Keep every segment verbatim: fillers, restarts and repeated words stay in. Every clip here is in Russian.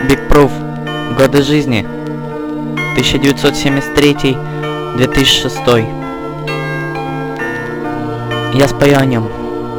Big Proof. Годы жизни. тысяча девятьсот семьдесят третий — две тысячи шестой. Я спою о нем.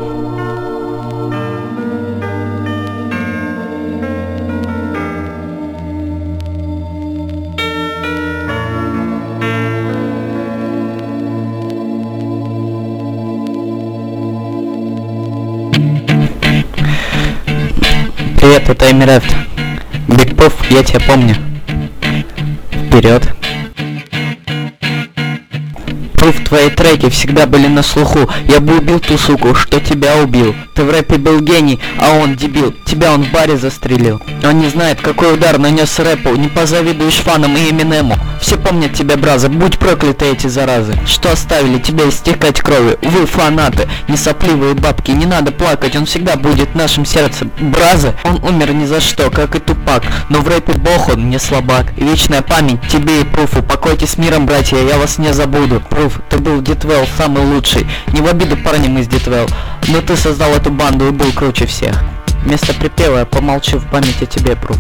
Привет, это Эмирефт. Big Proof, я тебя помню. Вперед. Proof, твои треки всегда были на слуху. Я бы убил ту суку, что тебя убил. Ты в рэпе был гений, а он дебил. Тебя он в баре застрелил. Он не знает, какой удар нанес рэпу. Не позавидуешь фанам и Эминему. Все помнят тебя, браза, будь прокляты эти заразы, что оставили тебя истекать кровью. Вы фанаты, не сопливые бабки, не надо плакать, он всегда будет в нашем сердце. Браза, он умер ни за что, как и Тупак, но в рэпе бог он, не слабак. И вечная память тебе и Пруфу. Покойте с миром, братья, я вас не забуду. Пруф, ты был Дитвелл самый лучший. Не в обиду парням из Дитвелл, но ты создал эту банду и был круче всех. Вместо припева я помолчу в память о тебе, Пруф.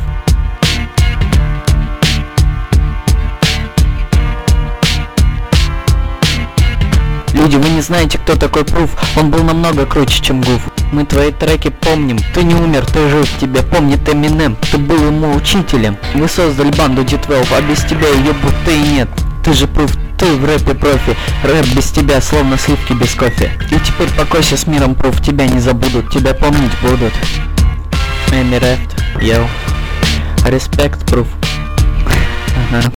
Люди, вы не знаете, кто такой Proof. Он был намного круче, чем Гуф. Мы твои треки помним. Ты не умер, ты жив, тебя помнит Эминем. Ты был ему учителем. Вы создали банду Дитвелл, а без тебя ее будто и нет. Ты же Proof, ты в рэпе профи. Рэп без тебя, словно сливки без кофе. И теперь покойся с миром, Proof, тебя не забудут, тебя помнить будут. Эмирефт, йоу. Респект, Proof. Ага.